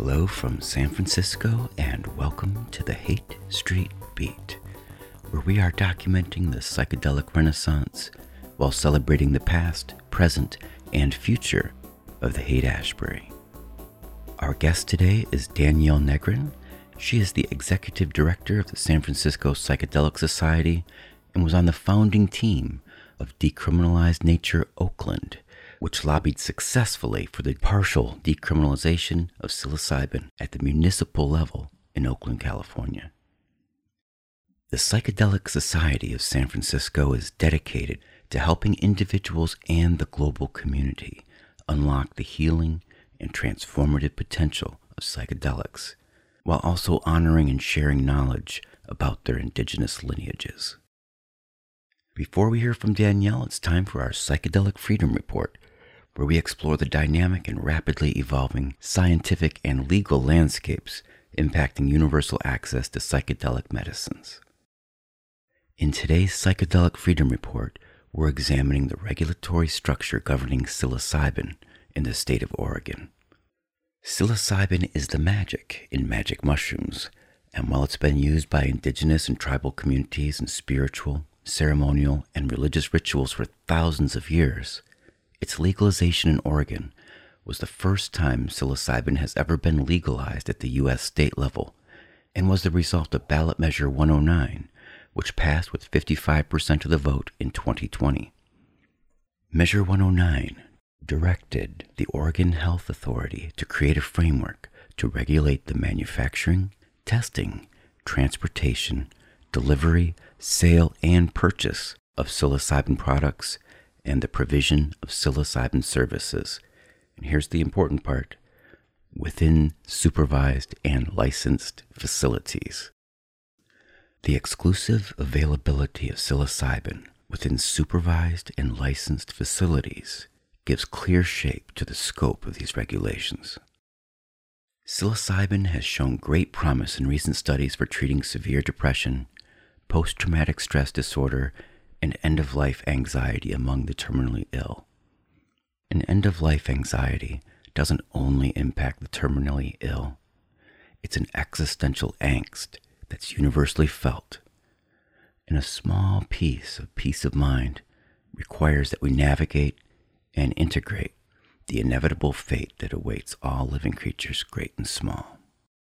Hello from San Francisco and welcome to the Haight Street Beat, where we are documenting the psychedelic renaissance while celebrating the past, present, and future of the Haight-Ashbury. Our guest today is Danielle Negrin. She is the executive director of the San Francisco Psychedelic Society and was on the founding team of Decriminalize Nature Oakland, which lobbied successfully for the partial decriminalization of psilocybin at the municipal level in Oakland, California. The Psychedelic Society of San Francisco is dedicated to helping individuals and the global community unlock the healing and transformative potential of psychedelics, while also honoring and sharing knowledge about their indigenous lineages. Before we hear from Danielle, it's time for our Psychedelic Freedom Report, where we explore the dynamic and rapidly evolving scientific and legal landscapes impacting universal access to psychedelic medicines. In today's Psychedelic Freedom Report, we're examining the regulatory structure governing psilocybin in the state of Oregon. Psilocybin is the magic in magic mushrooms, and while it's been used by indigenous and tribal communities in spiritual, ceremonial, and religious rituals for thousands of years, its legalization in Oregon was the first time psilocybin has ever been legalized at the U.S. state level and was the result of Ballot Measure 109, which passed with 55% of the vote in 2020. Measure 109 directed the Oregon Health Authority to create a framework to regulate the manufacturing, testing, transportation, delivery, sale, and purchase of psilocybin products and the provision of psilocybin services. And here's the important part: within supervised and licensed facilities. The exclusive availability of psilocybin within supervised and licensed facilities gives clear shape to the scope of these regulations. Psilocybin has shown great promise in recent studies for treating severe depression, post-traumatic stress disorder, and end-of-life anxiety among the terminally ill. And end-of-life anxiety doesn't only impact the terminally ill. It's an existential angst that's universally felt. And a small piece of peace of mind requires that we navigate and integrate the inevitable fate that awaits all living creatures, great and small.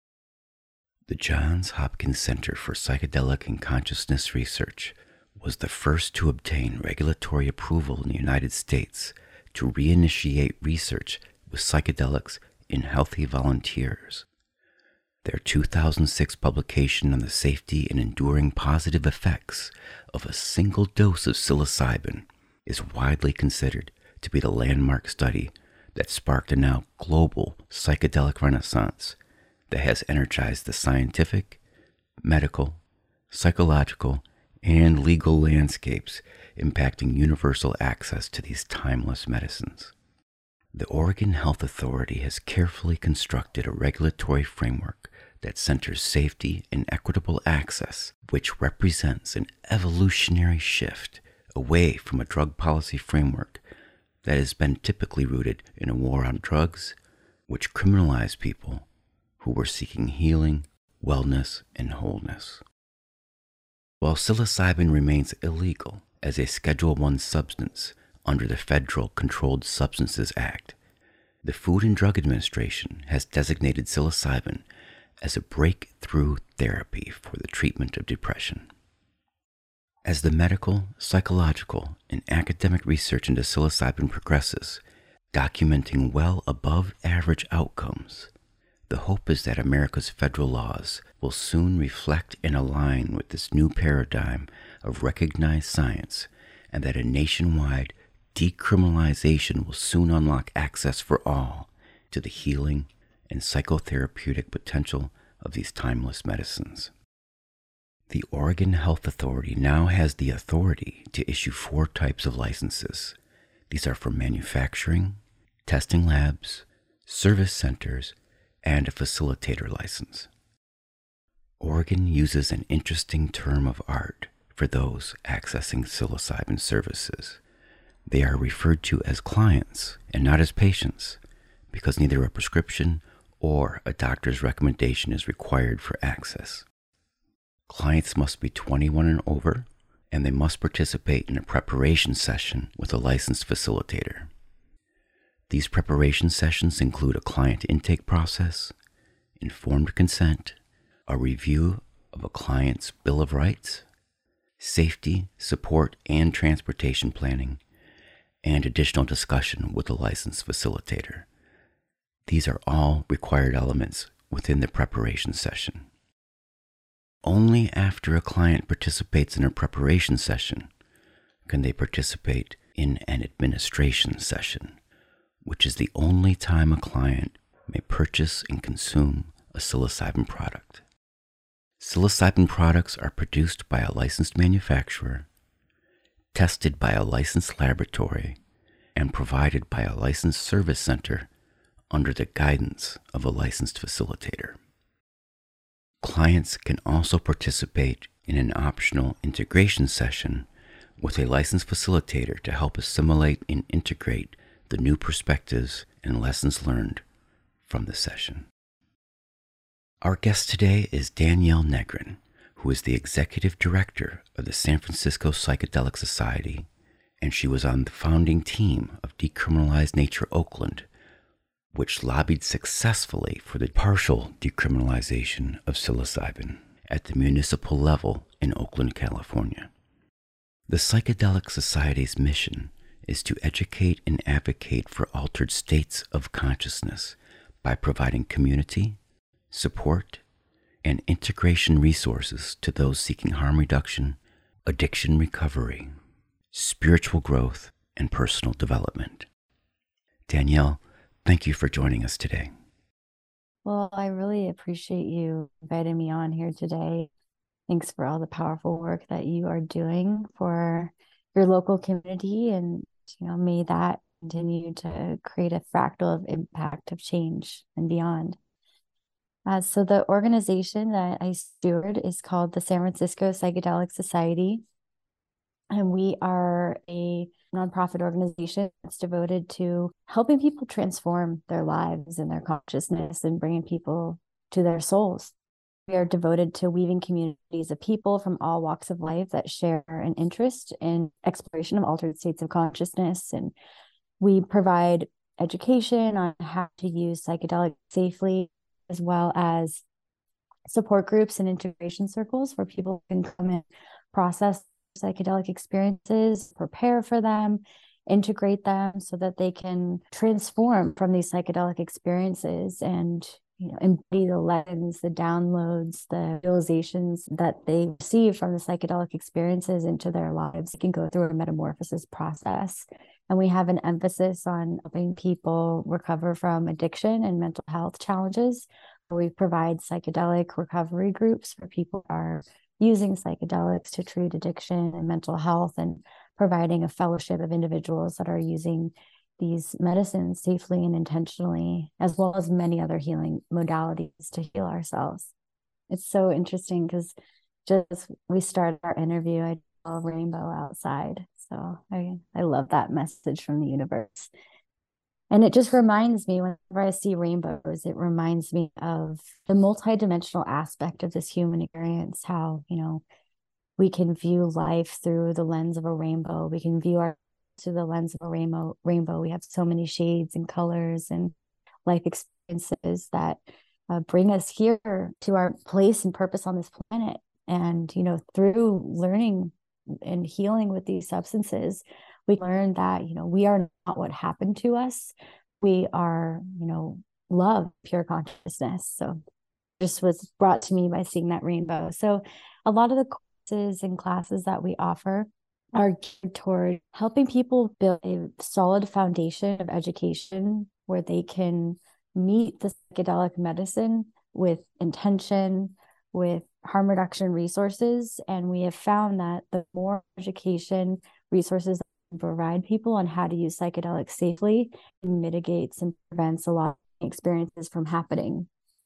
The Johns Hopkins Center for Psychedelic and Consciousness Research was the first to obtain regulatory approval in the United States to reinitiate research with psychedelics in healthy volunteers. Their 2006 publication on the safety and enduring positive effects of a single dose of psilocybin is widely considered to be the landmark study that sparked a now global psychedelic renaissance that has energized the scientific, medical, psychological, and legal landscapes impacting universal access to these timeless medicines. The Oregon Health Authority has carefully constructed a regulatory framework that centers safety and equitable access, which represents an evolutionary shift away from a drug policy framework that has been typically rooted in a war on drugs, which criminalized people who were seeking healing, wellness, and wholeness. While psilocybin remains illegal as a Schedule I substance under the Federal Controlled Substances Act, the Food and Drug Administration has designated psilocybin as a breakthrough therapy for the treatment of depression. As the medical, psychological, and academic research into psilocybin progresses, documenting well above average outcomes, the hope is that America's federal laws will soon reflect and align with this new paradigm of recognized science, and that a nationwide decriminalization will soon unlock access for all to the healing and psychotherapeutic potential of these timeless medicines. The Oregon Health Authority now has the authority to issue 4 types of licenses. These are for manufacturing, testing labs, service centers, and a facilitator license. Oregon uses an interesting term of art for those accessing psilocybin services. They are referred to as clients and not as patients, because neither a prescription or a doctor's recommendation is required for access. Clients must be 21 and over, and they must participate in a preparation session with a licensed facilitator. These preparation sessions include a client intake process, informed consent, a review of a client's Bill of Rights, safety, support, and transportation planning, and additional discussion with a licensed facilitator. These are all required elements within the preparation session. Only after a client participates in a preparation session can they participate in an administration session, which is the only time a client may purchase and consume a psilocybin product. Psilocybin products are produced by a licensed manufacturer, tested by a licensed laboratory, and provided by a licensed service center under the guidance of a licensed facilitator. Clients can also participate in an optional integration session with a licensed facilitator to help assimilate and integrate the new perspectives and lessons learned from the session. Our guest today is Danielle Negrin, who is the executive director of the San Francisco Psychedelic Society, and she was on the founding team of Decriminalize Nature Oakland, which lobbied successfully for the partial decriminalization of psilocybin at the municipal level in Oakland, California. The Psychedelic Society's mission is to educate and advocate for altered states of consciousness by providing community, support, and integration resources to those seeking harm reduction, addiction recovery, spiritual growth, and personal development. Danielle, thank you for joining us today. Well, I really appreciate you inviting me on here today. Thanks for all the powerful work that you are doing for your local community, and may that continue to create a fractal of impact of change and beyond. So the organization that I steward is called the San Francisco Psychedelic Society, and we are a nonprofit organization that's devoted to helping people transform their lives and their consciousness and bringing people to their souls. We are devoted to weaving communities of people from all walks of life that share an interest in exploration of altered states of consciousness. And we provide education on how to use psychedelics safely, as well as support groups and integration circles where people can come and process psychedelic experiences, prepare for them, integrate them so that they can transform from these psychedelic experiences and embody the lessons, the downloads, the realizations that they receive from the psychedelic experiences into their lives. They can go through a metamorphosis process. And we have an emphasis on helping people recover from addiction and mental health challenges. We provide psychedelic recovery groups for people who are using psychedelics to treat addiction and mental health, and providing a fellowship of individuals that are using these medicines safely and intentionally, as well as many other healing modalities to heal ourselves. It's so interesting because just we started our interview, I saw a rainbow outside. So I love that message from the universe. And it just reminds me, whenever I see rainbows, it reminds me of the multidimensional aspect of this human experience, how, we can view life through the lens of a rainbow. We can view our through the lens of a rainbow. We have so many shades and colors and life experiences that bring us here to our place and purpose on this planet. And, through learning and healing with these substances, we learn that, we are not what happened to us. We are, love, pure consciousness. So this was brought to me by seeing that rainbow. So a lot of the courses and classes that we offer are geared toward helping people build a solid foundation of education where they can meet the psychedelic medicine with intention, with harm reduction resources. And we have found that the more education resources that we provide people on how to use psychedelics safely, it mitigates and prevents a lot of experiences from happening.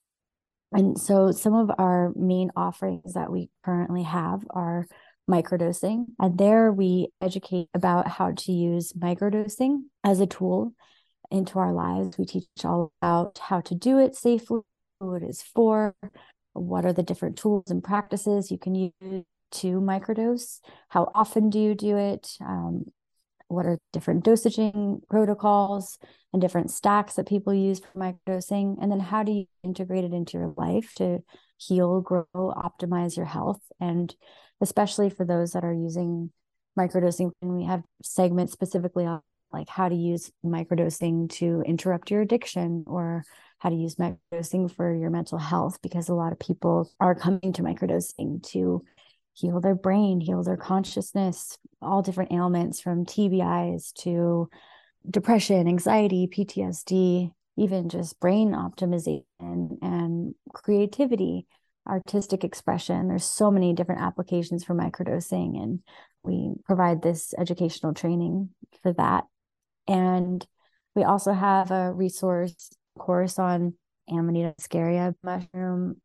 And so some of our main offerings that we currently have are microdosing. And there we educate about how to use microdosing as a tool into our lives. We teach all about how to do it safely, who it is for, what are the different tools and practices you can use to microdose, how often do you do it, what are different dosaging protocols and different stacks that people use for microdosing, and then how do you integrate it into your life to heal, grow, optimize your health. And especially for those that are using microdosing, and we have segments specifically on like how to use microdosing to interrupt your addiction, or how to use microdosing for your mental health, because a lot of people are coming to microdosing to heal their brain, heal their consciousness, all different ailments from TBIs to depression, anxiety, PTSD, even just brain optimization and creativity, artistic expression. There's so many different applications for microdosing, and we provide this educational training for that. And we also have a resource course on Amanita muscaria. Mushroom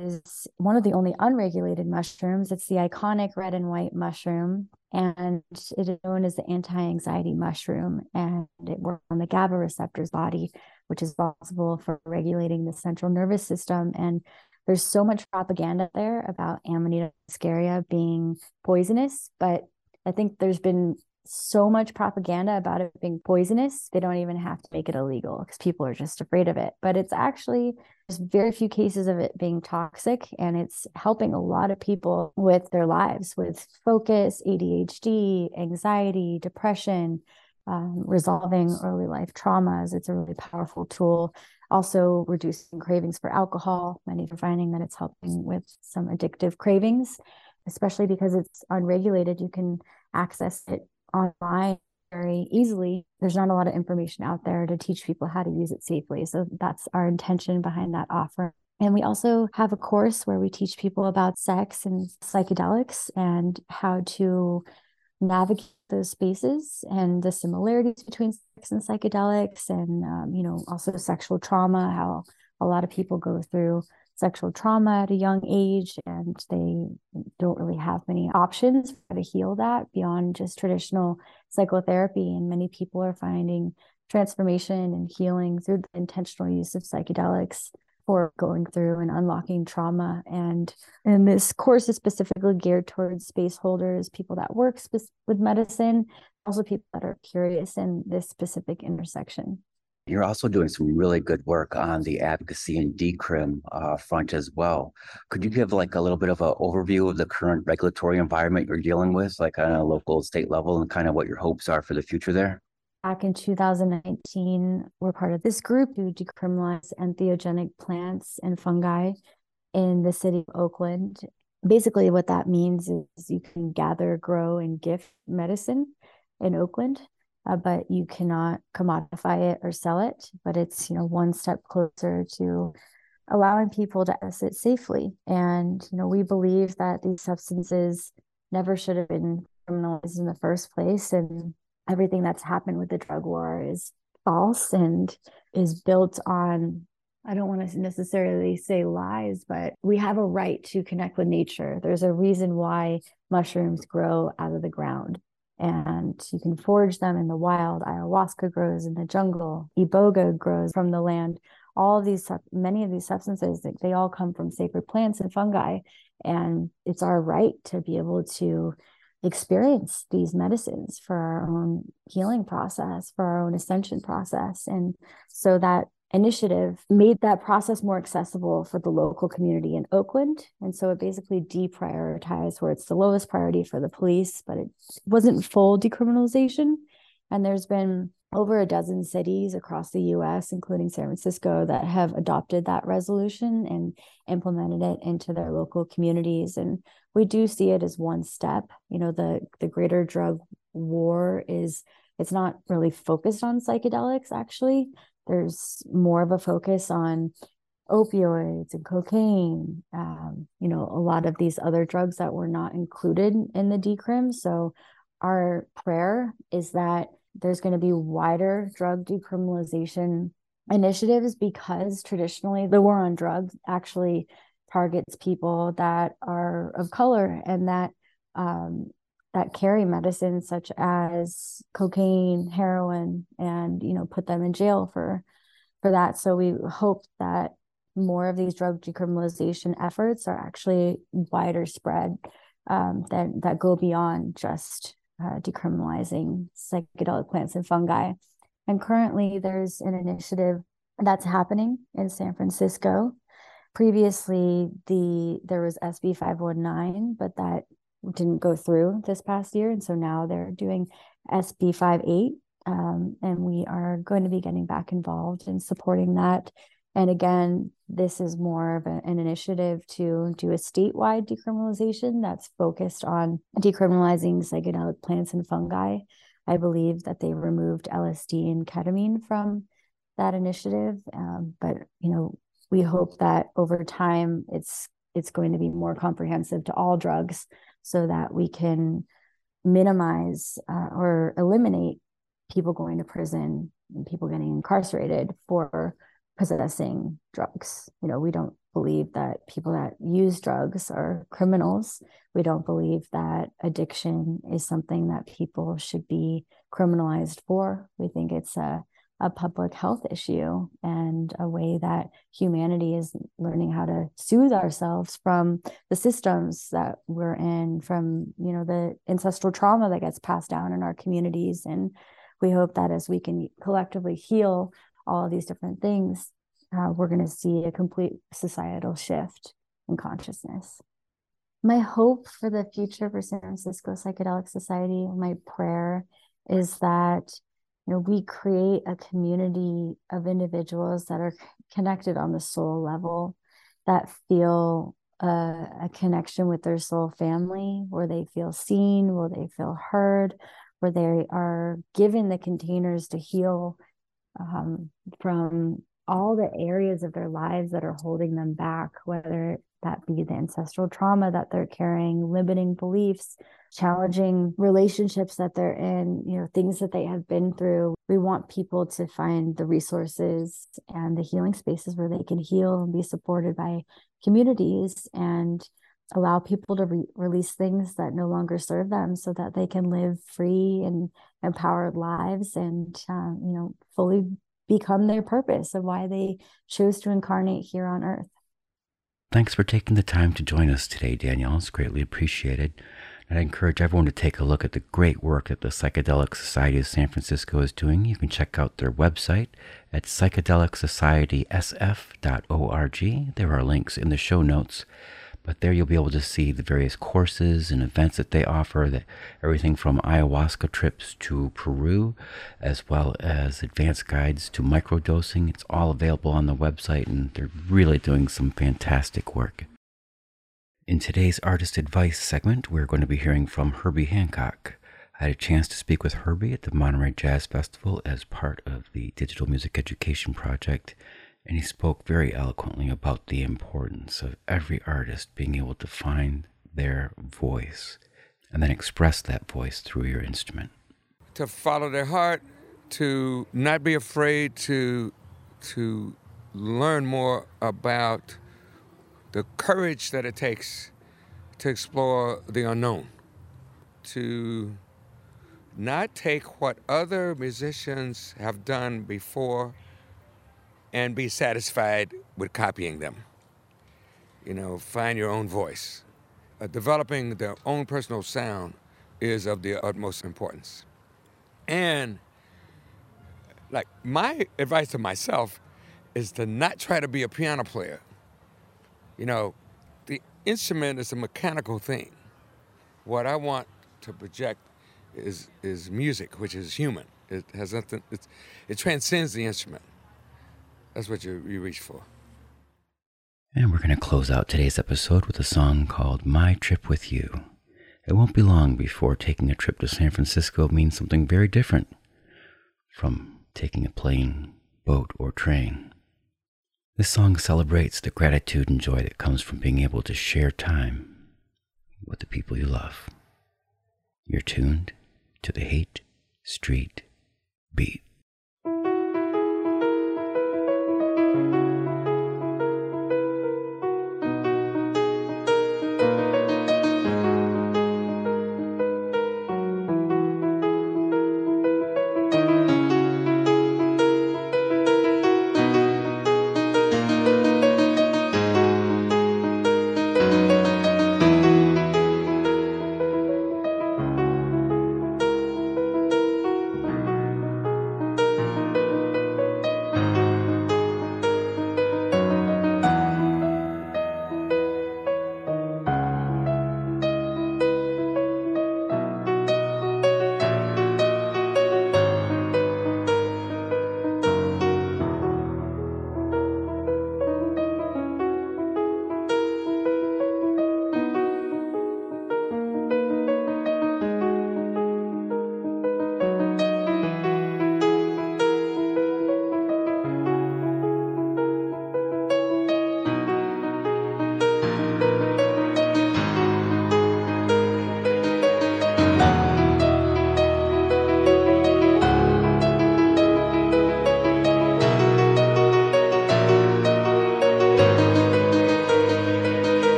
is one of the only unregulated mushrooms. It's the iconic red and white mushroom, and it is known as the anti-anxiety mushroom, and it works on the GABA receptors body, which is responsible for regulating the central nervous system. And there's so much propaganda there about Amanita muscaria being poisonous, but I think there's been so much propaganda about it being poisonous, they don't even have to make it illegal because people are just afraid of it. But it's actually, there's very few cases of it being toxic, and it's helping a lot of people with their lives, with focus, ADHD, anxiety, depression, resolving early life traumas. It's a really powerful tool. Also reducing cravings for alcohol. Many are finding that it's helping with some addictive cravings, especially because it's unregulated. You can access it online very easily. There's not a lot of information out there to teach people how to use it safely. So that's our intention behind that offer. And we also have a course where we teach people about sex and psychedelics and how to navigate those spaces and the similarities between sex and psychedelics, and also sexual trauma, how a lot of people go through sexual trauma at a young age, and they don't really have many options to heal that beyond just traditional psychotherapy. And many people are finding transformation and healing through the intentional use of psychedelics for going through and unlocking trauma. And this course is specifically geared towards space holders, people that work with medicine, also people that are curious in this specific intersection. You're also doing some really good work on the advocacy and decrim front as well. Could you give like a little bit of an overview of the current regulatory environment you're dealing with, like on a local, state level, and kind of what your hopes are for the future there? Back in 2019, we're part of this group to decriminalize entheogenic plants and fungi in the city of Oakland. Basically, what that means is you can gather, grow, and gift medicine in Oakland, but you cannot commodify it or sell it. But it's, one step closer to allowing people to access it safely. And, we believe that these substances never should have been criminalized in the first place. And everything that's happened with the drug war is false and is built on, I don't want to necessarily say lies, but we have a right to connect with nature. There's a reason why mushrooms grow out of the ground, and you can forage them in the wild. Ayahuasca grows in the jungle. Iboga grows from the land. Many of these substances, they all come from sacred plants and fungi. And it's our right to be able to experience these medicines for our own healing process, for our own ascension process. And so that initiative made that process more accessible for the local community in Oakland. And so it basically deprioritized where it's the lowest priority for the police, but it wasn't full decriminalization. And there's been over a dozen cities across the US, including San Francisco, that have adopted that resolution and implemented it into their local communities. And we do see it as one step. The greater drug war it's not really focused on psychedelics, actually. There's more of a focus on opioids and cocaine, a lot of these other drugs that were not included in the decrim. So our prayer is that there's going to be wider drug decriminalization initiatives, because traditionally the war on drugs actually targets people that are of color and that that carry medicines such as cocaine, heroin, and put them in jail for that. So we hope that more of these drug decriminalization efforts are actually wider spread, that go beyond just decriminalizing psychedelic plants and fungi. And currently, there's an initiative that's happening in San Francisco. Previously, there was SB 519, but that didn't go through this past year, and so now they're doing SB 58, and we are going to be getting back involved in supporting that. And again, this is more of an initiative to do a statewide decriminalization that's focused on decriminalizing psychedelic plants and fungi. I believe that they removed LSD and ketamine from that initiative, but we hope that over time it's going to be more comprehensive to all drugs, so that we can minimize or eliminate people going to prison and people getting incarcerated for possessing drugs. We don't believe that people that use drugs are criminals. We don't believe that addiction is something that people should be criminalized for. We think it's a public health issue and a way that humanity is learning how to soothe ourselves from the systems that we're in, from the ancestral trauma that gets passed down in our communities. And we hope that as we can collectively heal all of these different things, we're going to see a complete societal shift in consciousness. My hope for the future for San Francisco Psychedelic Society, my prayer is that we create a community of individuals that are connected on the soul level, that feel a connection with their soul family, where they feel seen, where they feel heard, where they are given the containers to heal from all the areas of their lives that are holding them back, whether that be the ancestral trauma that they're carrying, limiting beliefs, challenging relationships that they're in, things that they have been through. We want people to find the resources and the healing spaces where they can heal and be supported by communities, and allow people to release things that no longer serve them, so that they can live free and empowered lives and, fully become their purpose of why they chose to incarnate here on earth. Thanks for taking the time to join us today, Danielle. It's greatly appreciated. And I encourage everyone to take a look at the great work that the Psychedelic Society of San Francisco is doing. You can check out their website at psychedelicsocietysf.org. There are links in the show notes, but there you'll be able to see the various courses and events that they offer, everything from ayahuasca trips to Peru, as well as advanced guides to microdosing. It's all available on the website, and they're really doing some fantastic work. In today's Artist Advice segment, we're going to be hearing from Herbie Hancock. I had a chance to speak with Herbie at the Monterey Jazz Festival as part of the Digital Music Education Project, and he spoke very eloquently about the importance of every artist being able to find their voice and then express that voice through your instrument. To follow their heart, to not be afraid to learn more about the courage that it takes to explore the unknown, to not take what other musicians have done before and be satisfied with copying them. Find your own voice. Developing their own personal sound is of the utmost importance. And my advice to myself is to not try to be a piano player. The instrument is a mechanical thing. What I want to project is music, which is human. It has nothing. It transcends the instrument. That's what you reach for. And we're going to close out today's episode with a song called My Trip With You. It won't be long before taking a trip to San Francisco means something very different from taking a plane, boat, or train. This song celebrates the gratitude and joy that comes from being able to share time with the people you love. You're tuned to the Haight Street